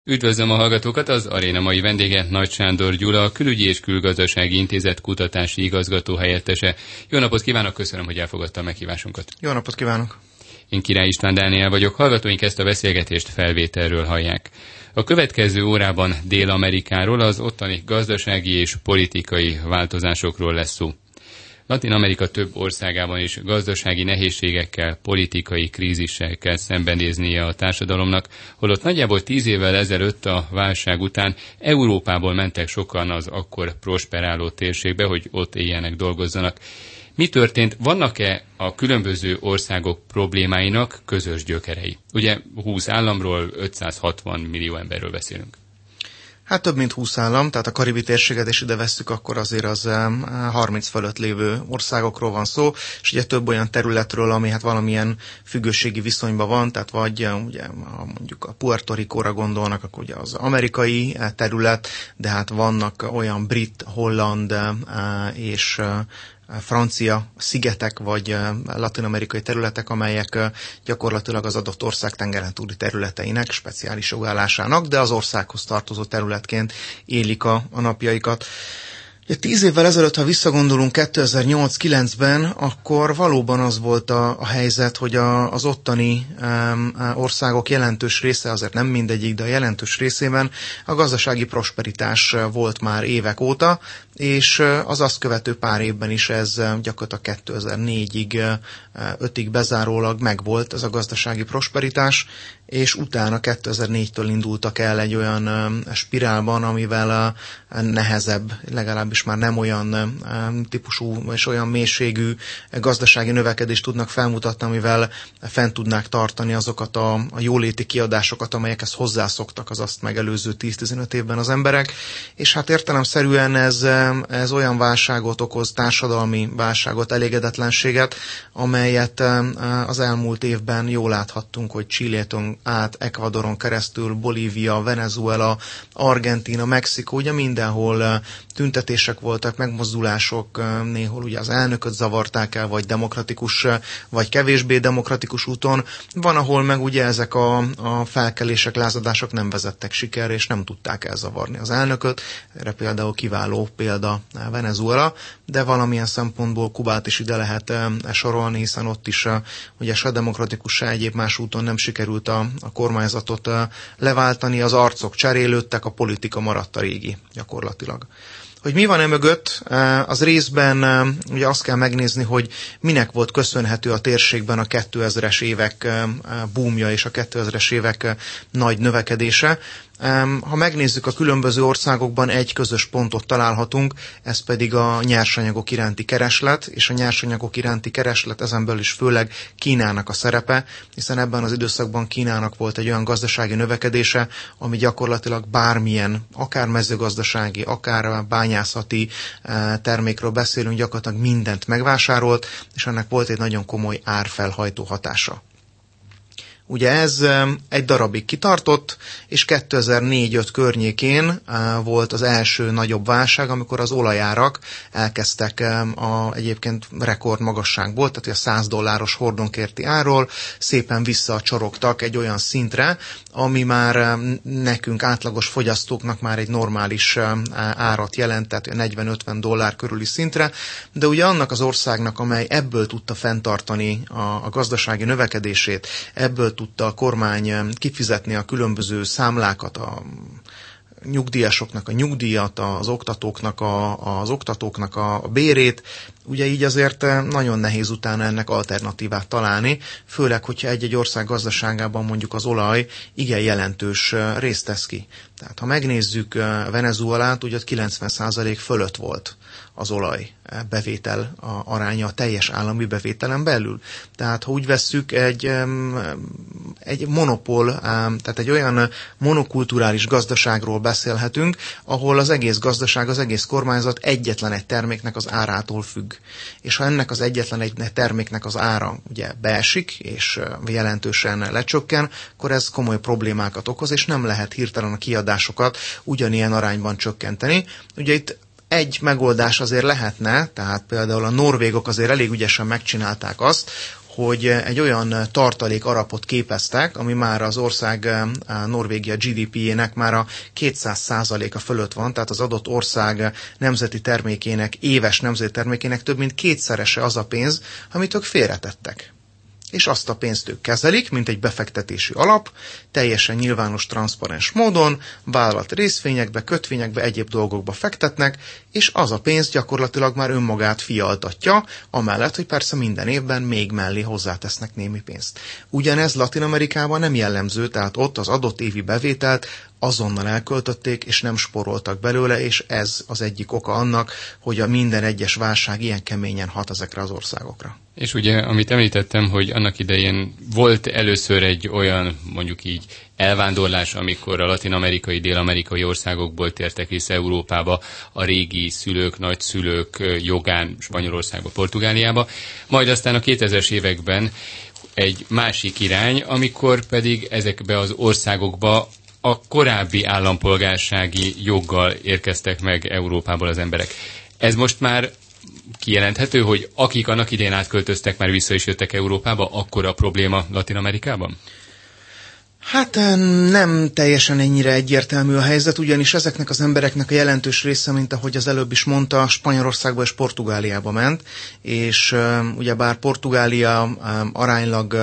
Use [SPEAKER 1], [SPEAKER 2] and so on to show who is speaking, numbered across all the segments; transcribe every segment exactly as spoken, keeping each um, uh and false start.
[SPEAKER 1] Üdvözlöm a hallgatókat, az aréna mai vendége Nagy Sándor Gyula, a Külügyi és Külgazdasági Intézet kutatási igazgató helyettese. Jó napot kívánok, köszönöm, hogy elfogadta a meghívásunkat.
[SPEAKER 2] Jó napot kívánok!
[SPEAKER 1] Én Király István Dániel vagyok, hallgatóink ezt a beszélgetést felvételről hallják. A következő órában Dél-Amerikáról, az ottani gazdasági és politikai változásokról lesz szó. Latin-Amerika több országában is gazdasági nehézségekkel, politikai krízissel kell szembenéznie a társadalomnak, holott nagyjából tíz évvel ezelőtt a válság után Európából mentek sokan az akkor prosperáló térségbe, hogy ott éljenek, dolgozzanak. Mi történt? Vannak-e a különböző országok problémáinak közös gyökerei? Ugye húsz államról, ötszázhatvan millió emberről beszélünk.
[SPEAKER 2] Hát több mint húsz állam, tehát a karibi térséget is ide vesszük, akkor azért az harminc fölött lévő országokról van szó, és ugye több olyan területről, ami hát valamilyen függőségi viszonyban van, tehát vagy ugye, ha mondjuk a Puerto Ricóra gondolnak, akkor ugye az amerikai terület, de hát vannak olyan brit, holland és francia szigetek vagy latin-amerikai területek, amelyek gyakorlatilag az adott ország tengeren túli területeinek speciális jogállásának, de az országhoz tartozó területként élik a, a napjaikat. Tíz évvel ezelőtt, ha visszagondolunk kétezer-nyolc-kilencben, akkor valóban az volt a, a helyzet, hogy a, az ottani um, országok jelentős része, azért nem mindegyik, de a jelentős részében a gazdasági prosperitás volt már évek óta, és az azt követő pár évben is ez gyakorlatilag kétezer-négyig, ötig bezárólag megvolt ez a gazdasági prosperitás, és utána kétezer-négytől indultak el egy olyan spirálban, amivel nehezebb, legalábbis már nem olyan típusú és olyan mélységű gazdasági növekedést tudnak felmutatni, amivel fent tudnák tartani azokat a, a jóléti kiadásokat, amelyekhez hozzászoktak az azt megelőző tíz-tizenöt évben az emberek, és hát értelemszerűen ez, ez olyan válságot okoz, társadalmi válságot, elégedetlenséget, amelyet az elmúlt évben jól láthattunk, hogy Chiléton át Ecuadoron keresztül, Bolívia, Venezuela, Argentína, Mexikó, ugye mindenhol tüntetések voltak, megmozdulások, néhol ugye az elnököt zavarták el, vagy demokratikus, vagy kevésbé demokratikus úton. Van, ahol meg ugye ezek a, a felkelések, lázadások nem vezettek sikerre, és nem tudták elzavarni az elnököt. Erre például kiváló példa Venezuela, de valamilyen szempontból Kubát is ide lehet sorolni, hiszen ott is ugye se demokratikus, se egyéb más úton nem sikerült a, a kormányzatot leváltani, az arcok cserélődtek, a politika maradt a régi gyakorlatilag. Hogy mi van e mögött, az részben ugye azt kell megnézni, hogy minek volt köszönhető a térségben a kétezres évek boomja és a kétezres évek nagy növekedése. Ha megnézzük, a különböző országokban egy közös pontot találhatunk, ez pedig a nyersanyagok iránti kereslet, és a nyersanyagok iránti kereslet ezen belül is főleg Kínának a szerepe, hiszen ebben az időszakban Kínának volt egy olyan gazdasági növekedése, ami gyakorlatilag bármilyen, akár mezőgazdasági, akár bányászati termékről beszélünk, gyakorlatilag mindent megvásárolt, és ennek volt egy nagyon komoly árfelhajtó hatása. Ugye ez egy darabig kitartott, és kétezer-négy-öt környékén volt az első nagyobb válság, amikor az olajárak elkezdtek a egyébként rekordmagasságból, tehát a száz dolláros hordonkérti árról szépen visszacsorogtak egy olyan szintre, ami már nekünk átlagos fogyasztóknak már egy normális árat jelent, tehát negyven-ötven dollár körüli szintre, de ugye annak az országnak, amely ebből tudta fenntartani a, a gazdasági növekedését, ebből tudta a kormány kifizetni a különböző számlákat, a nyugdíjasoknak a nyugdíjat, az oktatóknak a, az oktatóknak a bérét, ugye így azért nagyon nehéz utána ennek alternatívát találni, főleg, hogyha egy-egy ország gazdaságában mondjuk az olaj igen jelentős részt tesz ki. Tehát ha megnézzük Venezuelát, ugye kilencven százalék fölött volt az olaj bevétel a aránya a teljes állami bevételen belül. Tehát ha úgy vesszük, egy, egy monopól, tehát egy olyan monokulturális gazdaságról beszélhetünk, ahol az egész gazdaság, az egész kormányzat egyetlen egy terméknek az árától függ. És ha ennek az egyetlen egy terméknek az ára ugye beesik, és jelentősen lecsökken, akkor ez komoly problémákat okoz, és nem lehet hirtelen a kiadásokat ugyanilyen arányban csökkenteni. Ugye itt egy megoldás azért lehetne, tehát például a norvégok azért elég ügyesen megcsinálták azt, hogy egy olyan tartalék alapot képeztek, ami már az ország Norvégia gé dé pé-jének már a kétszáz százaléka fölött van, tehát az adott ország nemzeti termékének, éves nemzeti termékének több mint kétszerese az a pénz, amit ők félretettek. És azt a pénzt ők kezelik, mint egy befektetési alap, teljesen nyilvános, transzparens módon, vállalat részvényekbe, kötvényekbe, egyéb dolgokba fektetnek, és az a pénz gyakorlatilag már önmagát fialtatja, amellett, hogy persze minden évben még mellé hozzátesznek némi pénzt. Ugyanez Latin-Amerikában nem jellemző, tehát ott az adott évi bevételt azonnal elköltötték, és nem spóroltak belőle, és ez az egyik oka annak, hogy a minden egyes válság ilyen keményen hat ezekre az országokra.
[SPEAKER 1] És ugye, amit említettem, hogy annak idején volt először egy olyan, mondjuk így, elvándorlás, amikor a latin-amerikai, dél-amerikai országokból tértek vissza Európába a régi szülők, nagyszülők jogán Spanyolországba, Portugáliába, majd aztán a kétezres években egy másik irány, amikor pedig ezekbe az országokba a korábbi állampolgársági joggal érkeztek meg Európából az emberek. Ez most már kijelenthető, hogy akik annak idején átköltöztek, már vissza is jöttek Európába, akkor a probléma Latin-Amerikában?
[SPEAKER 2] Hát nem teljesen ennyire egyértelmű a helyzet, ugyanis ezeknek az embereknek a jelentős része, mint ahogy az előbb is mondta, Spanyolországba és Portugáliába ment, és um, ugyebár Portugália um, aránylag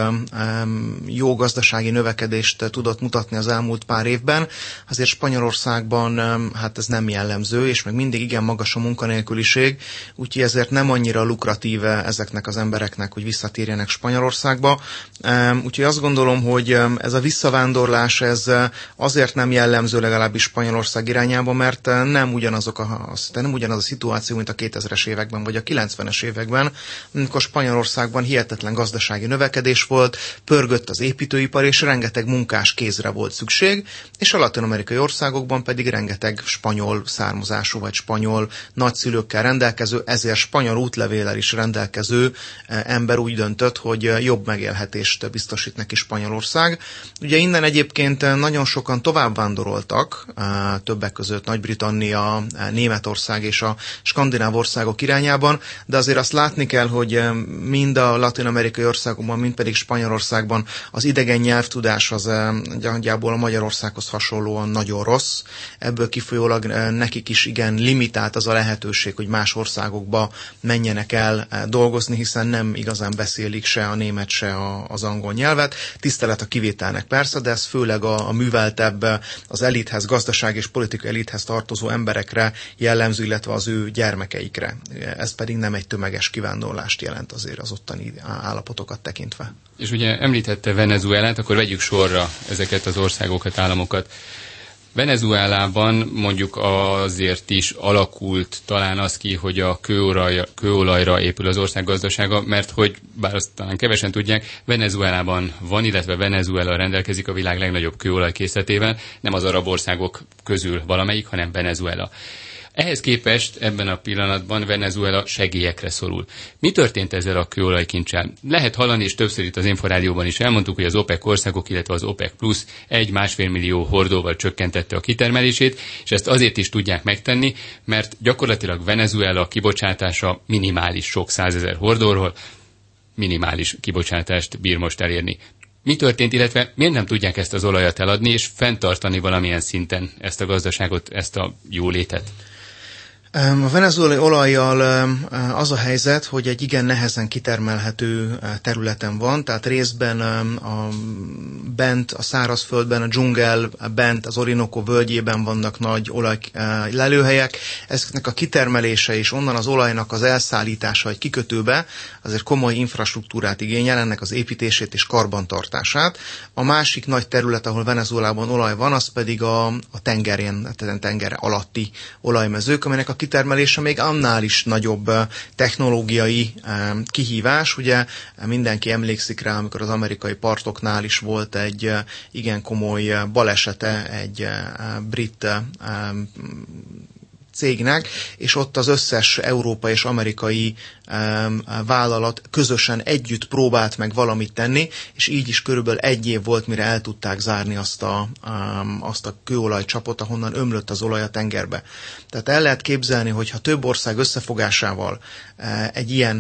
[SPEAKER 2] um, jó gazdasági növekedést tudott mutatni az elmúlt pár évben, azért Spanyolországban um, hát ez nem jellemző, és meg mindig igen magas a munkanélküliség, úgyhogy ezért nem annyira lukratív ezeknek az embereknek, hogy visszatérjenek Spanyolországba. Um, úgyhogy azt gondolom, hogy um, ez a vissza Visszavándorlás ez azért nem jellemző legalábbis Spanyolország irányába, mert nem ugyanazok a, nem ugyanaz a szituáció, mint a kétezres években vagy a kilencvenes években, amikor Spanyolországban hihetetlen gazdasági növekedés volt, pörgött az építőipar, és rengeteg munkás kézre volt szükség, és a latin-amerikai országokban pedig rengeteg spanyol származású vagy spanyol nagyszülőkkel rendelkező, ezért spanyol útlevéllel is rendelkező ember úgy döntött, hogy jobb megélhetést biztosít neki Spanyolország. Ugye innen egyébként nagyon sokan tovább vándoroltak, többek között Nagy-Britannia, Németország és a skandináv országok irányában, de azért azt látni kell, hogy mind a latin-amerikai országokban, mind pedig Spanyolországban az idegen nyelvtudás az nagyjából a Magyarországhoz hasonlóan nagyon rossz. Ebből kifolyólag nekik is igen limitált az a lehetőség, hogy más országokba menjenek el dolgozni, hiszen nem igazán beszélik se a német, se az angol nyelvet. Tisztelet a kivételnek persze, de ez főleg a, a műveltebb, az elithez, gazdaság és politikai elithez tartozó emberekre jellemző, illetve az ő gyermekeikre. Ez pedig nem egy tömeges kivándorlást jelent azért az ottani állapotokat tekintve.
[SPEAKER 1] És ugye említette Venezuelát, akkor vegyük sorra ezeket az országokat, államokat. Venezuelában mondjuk azért is alakult talán az ki, hogy a kőolaj, kőolajra épül az ország gazdasága, mert hogy, bár azt talán kevesen tudják, Venezuelában van, illetve Venezuela rendelkezik a világ legnagyobb kőolajkészletével, nem az arab országok közül valamelyik, hanem Venezuela. Ehhez képest ebben a pillanatban Venezuela segélyekre szorul. Mi történt ezzel a kőolajkincsel? Lehet hallani, és többször itt az Inforádióban is elmondtuk, hogy az OPEC országok, illetve az OPEC plusz egy-másfél millió hordóval csökkentette a kitermelését, és ezt azért is tudják megtenni, mert gyakorlatilag Venezuela kibocsátása minimális, sok százezer hordóról, minimális kibocsátást bír most elérni. Mi történt, illetve miért nem tudják ezt az olajat eladni, és fenntartani valamilyen szinten ezt a gazdaságot, ezt a jólétet?
[SPEAKER 2] A venezuelai olajjal az a helyzet, hogy egy igen nehezen kitermelhető területen van, tehát részben a, bent a szárazföldben, a dzsungel, bent az Orinoco völgyében vannak nagy olajlelőhelyek. Ezeknek a kitermelése és onnan az olajnak az elszállítása egy kikötőbe azért komoly infrastruktúrát igényel, ennek az építését és karbantartását. A másik nagy terület, ahol Venezuelában olaj van, az pedig a, a tengerén, tehát tenger alatti olajmezők, amelynek a kitermelése még annál is nagyobb technológiai kihívás. Ugye mindenki emlékszik rá, amikor az amerikai partoknál is volt egy igen komoly balesete egy brit cégnek, és ott az összes európai és amerikai um, vállalat közösen együtt próbált meg valamit tenni, és így is körülbelül egy év volt, mire el tudták zárni azt a, um, azt a kőolajcsapot, ahonnan ömlött az olaj a tengerbe. Tehát el lehet képzelni, hogy ha több ország összefogásával uh, egy ilyen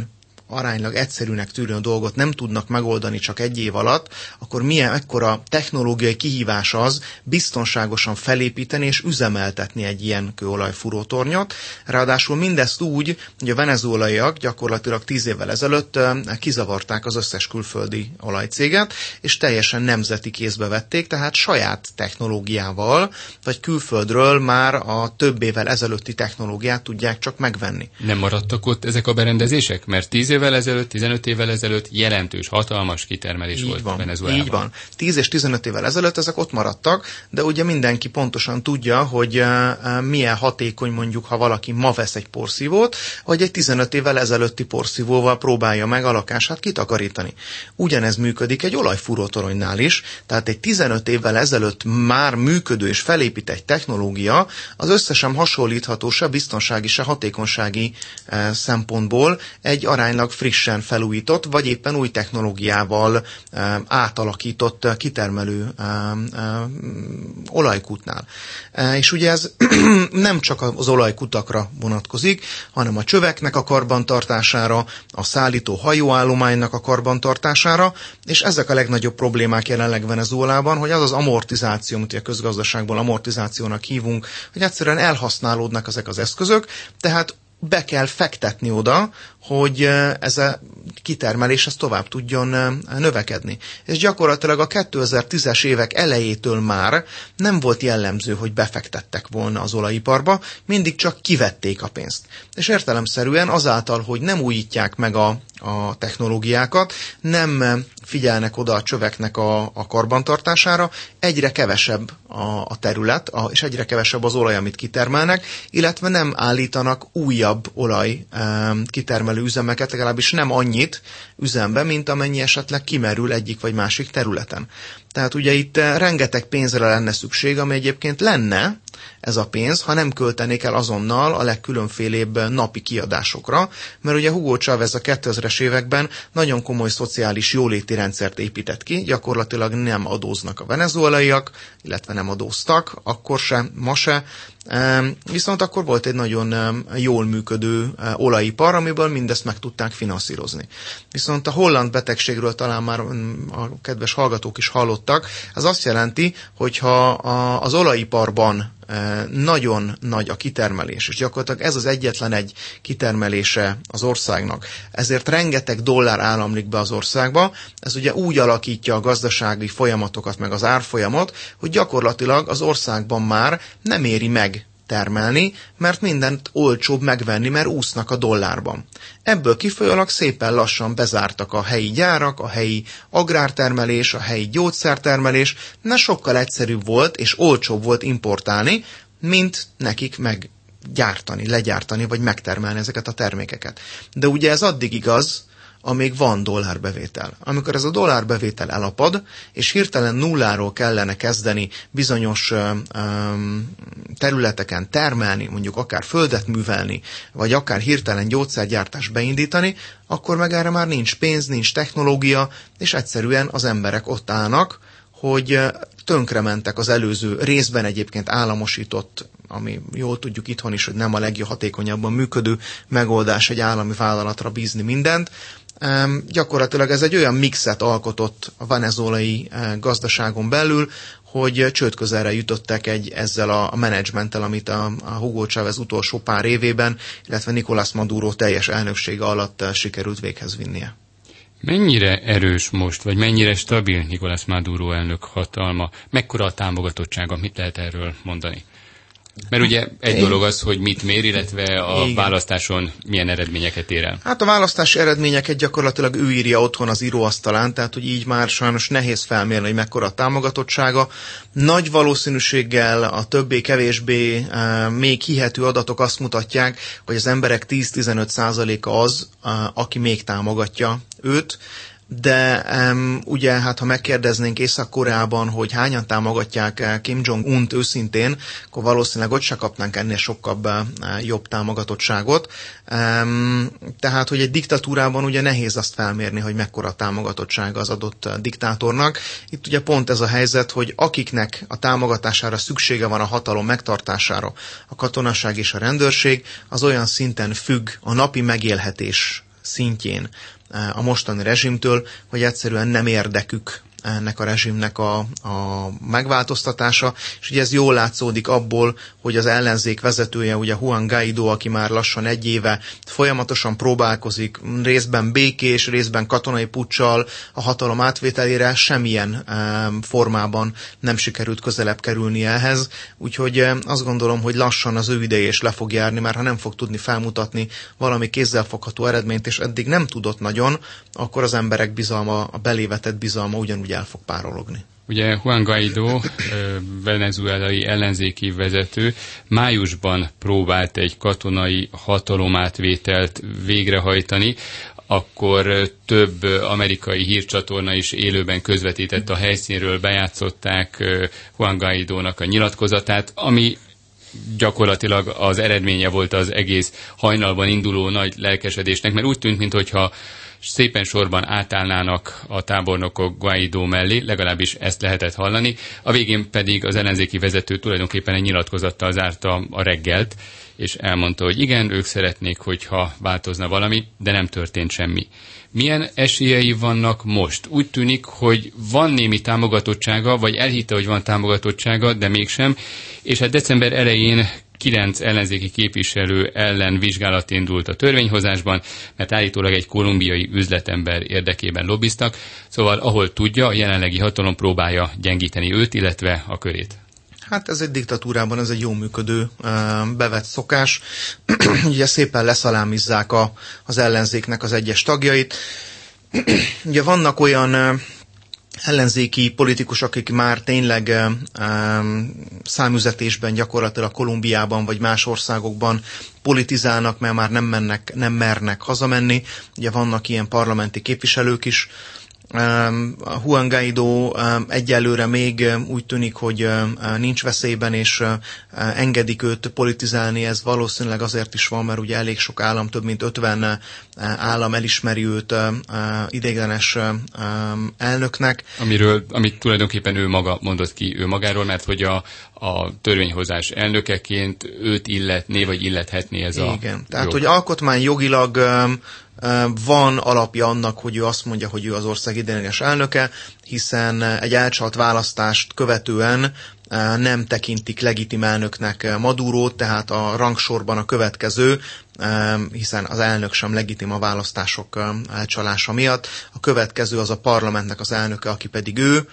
[SPEAKER 2] aránylag egyszerűnek tűnő dolgot nem tudnak megoldani csak egy év alatt, akkor milyen ekkora technológiai kihívás az biztonságosan felépíteni és üzemeltetni egy ilyen kőolajfúrótornyot. Ráadásul mindezt úgy, hogy a venezuelaiak gyakorlatilag tíz évvel ezelőtt kizavarták az összes külföldi olajcéget, és teljesen nemzeti kézbe vették, tehát saját technológiával, vagy külföldről már a több évvel ezelőtti technológiát tudják csak megvenni.
[SPEAKER 1] Nem maradtak ott ezek a berendezések? Mert tíz évvel ezelőtt, tizenöt évvel ezelőtt jelentős, hatalmas kitermelés
[SPEAKER 2] így
[SPEAKER 1] volt
[SPEAKER 2] van,
[SPEAKER 1] Venezuelában.
[SPEAKER 2] Így van. tíz és tizenöt évvel ezelőtt ezek ott maradtak, de ugye mindenki pontosan tudja, hogy uh, milyen hatékony mondjuk, ha valaki ma vesz egy porszívót, vagy egy tizenöt évvel ezelőtti porszívóval próbálja meg a lakását kitakarítani. Ugyanez működik egy olajfúrótoronynál is, tehát egy tizenöt évvel ezelőtt már működő és felépített technológia az összesen hasonlítható se biztonsági, se hatékonysági uh, szempontból egy aránylag frissen felújított, vagy éppen új technológiával uh, átalakított uh, kitermelő uh, uh, olajkútnál. Uh, és ugye ez nem csak az olajkutakra vonatkozik, hanem a csöveknek a karbantartására, a szállító hajóállománynak a karbantartására, és ezek a legnagyobb problémák jelenleg Venezuelában, hogy az az amortizáció, amit a közgazdaságból amortizációnak hívunk, hogy egyszerűen elhasználódnak ezek az eszközök, tehát be kell fektetni oda, hogy ez a kitermelés ez tovább tudjon növekedni. És gyakorlatilag a kétezer-tízes évek elejétől már nem volt jellemző, hogy befektettek volna az olajiparba, mindig csak kivették a pénzt. És értelemszerűen azáltal, hogy nem újítják meg a, a technológiákat, nem figyelnek oda a csöveknek a, a karbantartására, egyre kevesebb a, a terület, a, és egyre kevesebb az olaj, amit kitermelnek, illetve nem állítanak újabb olaj e, kitermelő üzemeket, legalábbis nem annyit üzembe, mint amennyi esetleg kimerül egyik vagy másik területen. Tehát ugye itt rengeteg pénzre lenne szükség, ami egyébként lenne ez a pénz, ha nem költenék el azonnal a legkülönfélébb napi kiadásokra, mert ugye Hugo Chávez a kétezres években nagyon komoly szociális jóléti rendszert épített ki, gyakorlatilag nem adóznak a venezuelaiak, illetve nem adóztak, akkor se, ma se, viszont akkor volt egy nagyon jól működő olajipar, amiből mindezt meg tudták finanszírozni. Viszont a holland betegségről talán már a kedves hallgatók is hallottak, ez azt jelenti, hogyha az olajiparban nagyon nagy a kitermelés, és gyakorlatilag ez az egyetlen egy kitermelése az országnak. Ezért rengeteg dollár államlik be az országba, ez ugye úgy alakítja a gazdasági folyamatokat, meg az árfolyamot, hogy gyakorlatilag az országban már nem éri meg termelni, mert mindent olcsóbb megvenni, mert úsznak a dollárban. Ebből kifolyólag szépen lassan bezártak a helyi gyárak, a helyi agrártermelés, a helyi gyógyszertermelés, mert sokkal egyszerűbb volt és olcsóbb volt importálni, mint nekik meggyártani, legyártani vagy megtermelni ezeket a termékeket. De ugye ez addig igaz, amíg van dollárbevétel. Amikor ez a dollárbevétel elapad, és hirtelen nulláról kellene kezdeni bizonyos ö, ö, területeken termelni, mondjuk akár földet művelni, vagy akár hirtelen gyógyszergyártást beindítani, akkor meg erre már nincs pénz, nincs technológia, és egyszerűen az emberek ott állnak, hogy tönkrementek az előző részben egyébként államosított, ami jól tudjuk itthon is, hogy nem a leghatékonyabban működő megoldás egy állami vállalatra bízni mindent. Um, gyakorlatilag ez egy olyan mixet alkotott a venezuelai uh, gazdaságon belül, hogy csődközelre jutottak egy ezzel a, a menedzsmenttel, amit a, a Hugo Chávez utolsó pár évében, illetve Nicolás Maduro teljes elnöksége alatt uh, sikerült véghez vinnie.
[SPEAKER 1] Mennyire erős most, vagy mennyire stabil Nicolás Maduro elnök hatalma? Mekkora a támogatottsága? Mit lehet erről mondani? Mert ugye egy dolog az, hogy mit mér, illetve a Igen. választáson milyen eredményeket ér el.
[SPEAKER 2] Hát a választási eredményeket gyakorlatilag ő írja otthon az íróasztalán, tehát hogy így már sajnos nehéz felmérni, hogy mekkora a támogatottsága. Nagy valószínűséggel a többé-kevésbé e, még hihető adatok azt mutatják, hogy az emberek tíz-tizenöt százaléka az, a, aki még támogatja őt. De um, ugye, hát ha megkérdeznénk Észak-Koreában, hogy hányan támogatják Kim Jong-unt őszintén, akkor valószínűleg ott se kapnánk ennél sokkal uh, jobb támogatottságot. Um, tehát, hogy egy diktatúrában ugye nehéz azt felmérni, hogy mekkora a támogatottsága az adott uh, diktátornak. Itt ugye pont ez a helyzet, hogy akiknek a támogatására szüksége van a hatalom megtartására, a katonaság és a rendőrség, az olyan szinten függ a napi megélhetés szintjén a mostani rezsimtől, hogy egyszerűen nem érdekük ennek a rezsimnek a, a megváltoztatása, és ugye ez jól látszódik abból, hogy az ellenzék vezetője, ugye Juan Guaidó, aki már lassan egy éve folyamatosan próbálkozik, részben békés, részben katonai puccsal a hatalom átvételére, semmilyen um, formában nem sikerült közelebb kerülni ehhez, úgyhogy um, azt gondolom, hogy lassan az ő ideje is le fog járni, mert ha nem fog tudni felmutatni valami kézzelfogható eredményt, és eddig nem tudott nagyon, akkor az emberek bizalma, a belévetett bizalma ugyanúgy el fog párologni.
[SPEAKER 1] Ugye Juan Guaidó, venezuelai ellenzéki vezető, májusban próbált egy katonai hatalomátvételt végrehajtani, akkor több amerikai hírcsatorna is élőben közvetített a helyszínről, bejátszották Juan Guaidónak a nyilatkozatát, ami gyakorlatilag az eredménye volt az egész hajnalban induló nagy lelkesedésnek, mert úgy tűnt, mintha szépen sorban átállnának a tábornokok Guaidó mellé, legalábbis ezt lehetett hallani. A végén pedig az ellenzéki vezető tulajdonképpen egy nyilatkozattal zárta a reggelt, és elmondta, hogy igen, ők szeretnék, hogyha változna valami, de nem történt semmi. Milyen esélyei vannak most? Úgy tűnik, hogy van némi támogatottsága, vagy elhitte, hogy van támogatottsága, de mégsem, és hát december elején kilenc ellenzéki képviselő ellen vizsgálat indult a törvényhozásban, mert állítólag egy kolumbiai üzletember érdekében lobbiztak, szóval ahol tudja, a jelenlegi hatalom próbálja gyengíteni őt, illetve a körét.
[SPEAKER 2] Hát ez egy diktatúrában, ez egy jó működő, bevett szokás. Ugye szépen leszalámizzák a, az ellenzéknek az egyes tagjait. Ugye vannak olyan ellenzéki politikusok, akik már tényleg um, számüzetésben gyakorlatilag Kolumbiában vagy más országokban politizálnak, mert már nem, mennek, nem mernek hazamenni. Ugye vannak ilyen parlamenti képviselők is. Um, Juan Guaidó um, egyelőre még um, úgy tűnik, hogy um, nincs veszélyben, és uh, engedik őt politizálni. Ez valószínűleg azért is van, mert ugye elég sok állam, több mint ötven uh, állam elismeri őt uh, ideiglenes uh, um, elnöknek.
[SPEAKER 1] Amiről, amit tulajdonképpen ő maga mondott ki ő magáról, mert hogy a, a törvényhozás elnökeként őt illetné, vagy illethetné ez a
[SPEAKER 2] Igen, tehát
[SPEAKER 1] jog.
[SPEAKER 2] hogy alkotmányjogilag um, van alapja annak, hogy ő azt mondja, hogy ő az ország ideiglenes elnöke, hiszen egy elcsalt választást követően nem tekintik legitim elnöknek Madurót, tehát a rangsorban a következő, hiszen az elnök sem legitim a választások elcsalása miatt. A következő az a parlamentnek az elnöke, aki pedig ő.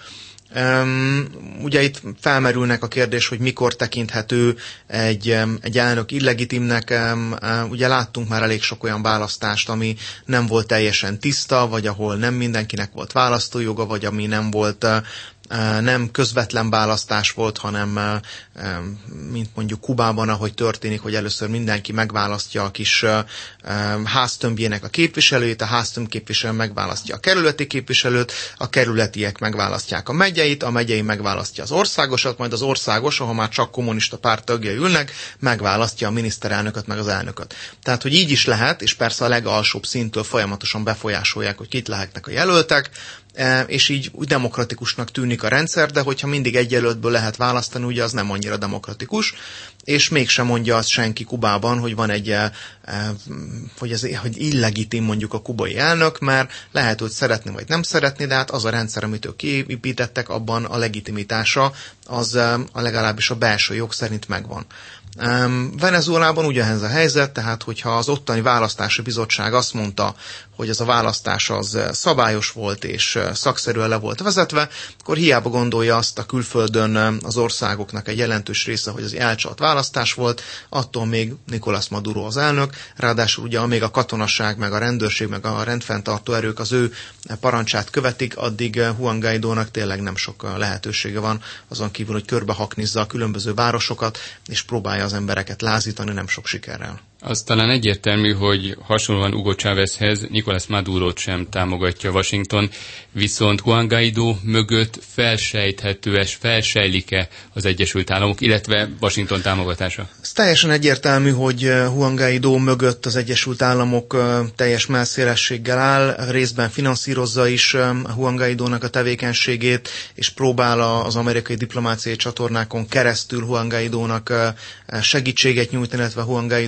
[SPEAKER 2] Um, ugye itt felmerülnek a kérdés, hogy mikor tekinthető egy, um, egy elnök illegitimnek. Um, uh, ugye láttunk már elég sok olyan választást, ami nem volt teljesen tiszta, vagy ahol nem mindenkinek volt választójoga, vagy ami nem volt uh, nem közvetlen választás volt, hanem mint mondjuk Kubában, ahogy történik, hogy először mindenki megválasztja a kis háztömbjének a képviselőjét, a háztömb képviselő megválasztja a kerületi képviselőt, a kerületiek megválasztják a megyeit, a megyei megválasztja az országosat, majd az országos, ahol már csak kommunista párt tagjai ülnek, megválasztja a miniszterelnököt, meg az elnököt. Tehát, hogy így is lehet, és persze a legalsóbb szinttől folyamatosan befolyásolják, hogy kit lehetnek a jelöltek, és így úgy demokratikusnak tűnik a rendszer, de hogyha mindig egy jelöltből lehet választani, ugye az nem annyira demokratikus, és mégsem mondja azt senki Kubában, hogy van egy, hogy, ez, hogy illegitim mondjuk a kubai elnök, mert lehet, hogy szeretni vagy nem szeretni, de hát az a rendszer, amit ők kiépítettek, abban a legitimitása az a legalábbis a belső jog szerint megvan. Venezuelában ugyanez a helyzet, tehát hogyha az ottani választási bizottság azt mondta, hogy ez a választás az szabályos volt és szakszerűen le volt vezetve, akkor hiába gondolja azt a külföldön az országoknak egy jelentős része, hogy az elcsalt választás volt, attól még Nicolás Maduro az elnök, ráadásul ugye amíg a katonasság, meg a rendőrség, meg a rendfenntartó erők az ő parancsát követik, addig Juan Guaidónak tényleg nem sok lehetősége van, azon kívül, hogy körbehaknizza a különböző városokat, és próbálja az embereket lázítani, nem sok sikerrel.
[SPEAKER 1] Az talán egyértelmű, hogy hasonlóan Hugo Chávezhez Nicolás Madurót sem támogatja Washington, viszont Juan Guaidó mögött felsejthető-e, felsejlik-e az Egyesült Államok, illetve Washington támogatása?
[SPEAKER 2] Ez teljesen egyértelmű, hogy Juan Guaidó mögött az Egyesült Államok teljes mellszélességgel áll, részben finanszírozza is Juan Guaidónak a tevékenységét, és próbál az amerikai diplomáciai csatornákon keresztül Juan Guaidónak segítséget nyújtani, illetve Juan Guaidó által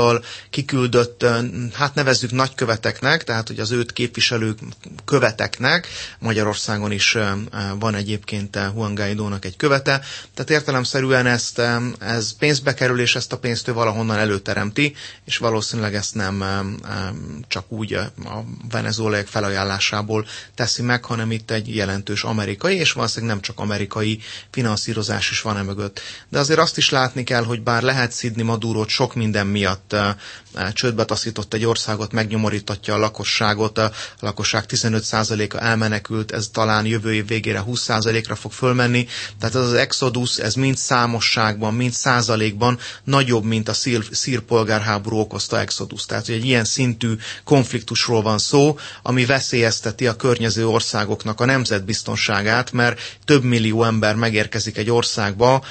[SPEAKER 2] által kiküldött, hát nevezzük nagyköveteknek, tehát hogy az őt képviselő követeknek, Magyarországon is van egyébként Juan Guaidónak egy követe, tehát értelemszerűen ezt, ez pénzbe kerül, és ezt a pénzt ő valahonnan előteremti, és valószínűleg ezt nem csak úgy a venezuelaiak felajánlásából teszi meg, hanem itt egy jelentős amerikai, és valószínűleg nem csak amerikai finanszírozás is van e mögött. De azért azt is látni kell, hogy bár lehet szidni Madurót sok minden miatt, csődbe taszított egy országot, megnyomorítatja a lakosságot, a lakosság tizenöt százaléka elmenekült, ez talán jövő év végére húsz százalékra fog fölmenni, tehát ez az exodus, ez mind számosságban, mind százalékban nagyobb, mint a szír, szír polgárháború okozta exodus. Tehát, hogy egy ilyen szintű konfliktusról van szó, ami veszélyezteti a környező országoknak a nemzetbiztonságát, mert több millió ember megérkezik egy országba,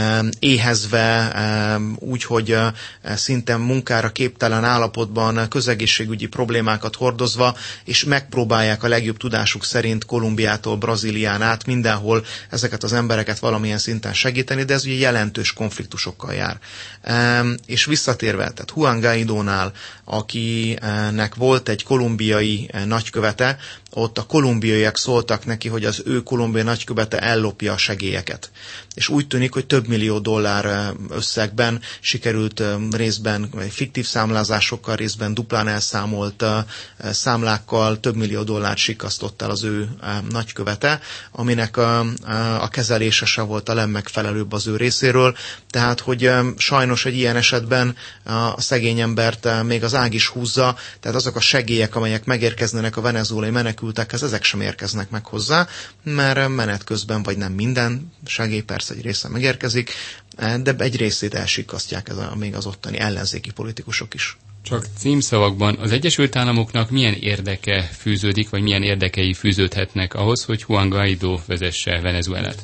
[SPEAKER 2] éhezve, úgy, hogy szinte munkára képtelen állapotban, közegészségügyi problémákat hordozva, és megpróbálják a legjobb tudásuk szerint Kolumbiától Brazílián át mindenhol ezeket az embereket valamilyen szinten segíteni, de ez ugye jelentős konfliktusokkal jár. És visszatérve, tehát Juan Guaidónál, akinek volt egy kolumbiai nagykövete, ott a kolumbiaiak szóltak neki, hogy az ő kolumbiai nagykövete ellopja a segélyeket. És úgy tűnik, hogy több millió dollár összegben sikerült részben fiktív számlázásokkal, részben duplán elszámolt számlákkal több millió dollárt sikasztott el az ő nagykövete, aminek a, a kezelése se volt a legmegfelelőbb az ő részéről. Tehát, hogy sajnos egy ilyen esetben a szegény embert még az ág is húzza, tehát azok a segélyek, amelyek megérkeznének a venezuelai menekültekhez, ezek sem érkeznek meg hozzá, mert menet közben, vagy nem minden segély, persze egy része megérkezik, de egy részét elsikasztják ez a, még az ottani ellenzéki politikusok is.
[SPEAKER 1] Csak címszavakban az Egyesült Államoknak milyen érdeke fűződik, vagy milyen érdekei fűződhetnek ahhoz, hogy Juan Guaidó vezesse Venezuelát?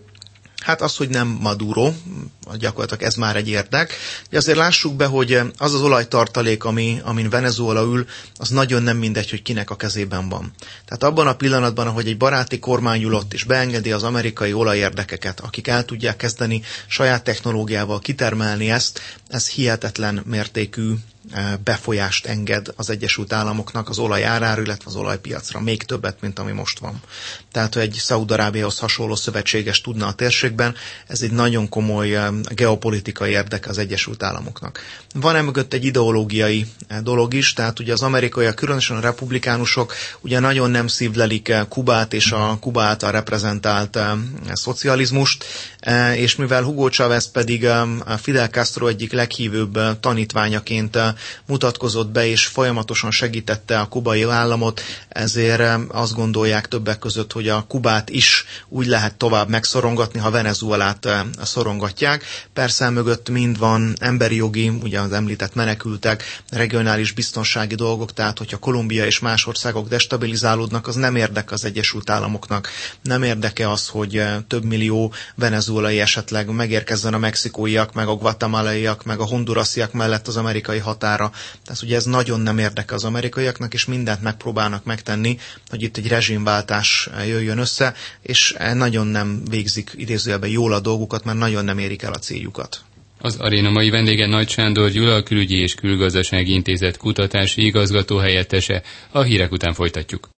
[SPEAKER 2] Hát az, hogy nem Maduro, gyakorlatilag ez már egy érdek. De azért lássuk be, hogy az az olajtartalék, ami, amin Venezuela ül, az nagyon nem mindegy, hogy kinek a kezében van. Tehát abban a pillanatban, ahogy egy baráti kormány ül ott és beengedi az amerikai olajérdekeket, akik el tudják kezdeni saját technológiával kitermelni ezt, ez hihetetlen mértékű befolyást enged az Egyesült Államoknak az olaj árára, illetve az olajpiacra, még többet, mint ami most van. Tehát, hogy egy Szaúd-Arábiához hasonló szövetséges tudna a térségben, ez egy nagyon komoly geopolitikai érdeke az Egyesült Államoknak. Van emögött egy ideológiai dolog is, tehát ugye az amerikaiak, különösen a republikánusok ugye nagyon nem szívlelik Kubát és a Kuba által reprezentált szocializmust, és mivel Hugo Chávez pedig Fidel Castro egyik leghívőbb tanítványaként mutatkozott be, és folyamatosan segítette a kubai államot, ezért azt gondolják többek között, hogy a Kubát is úgy lehet tovább megszorongatni, ha Venezuelát szorongatják. Persze mögött mind van emberi jogi, ugye az említett menekültek, regionális biztonsági dolgok, tehát hogyha Kolumbia és más országok destabilizálódnak, az nem érdeke az Egyesült Államoknak. Nem érdeke az, hogy több millió venezuelai esetleg megérkezzen a mexikóiak, meg a guatemalaiak, meg a hondurasiak mellett az amerikai határa. Tehát ugye ez nagyon nem érdeke az amerikaiaknak, és mindent megpróbálnak megtenni, hogy itt egy rezsimváltás jöjjön össze, és nagyon nem végzik idézőjelben jól a dolgukat, mert nagyon nem érik el a céljukat.
[SPEAKER 1] Az aréna mai vendége Nagy Sándor Gyula, a Külügyi és Külgazdasági Intézet kutatási igazgató helyettese. A hírek után folytatjuk.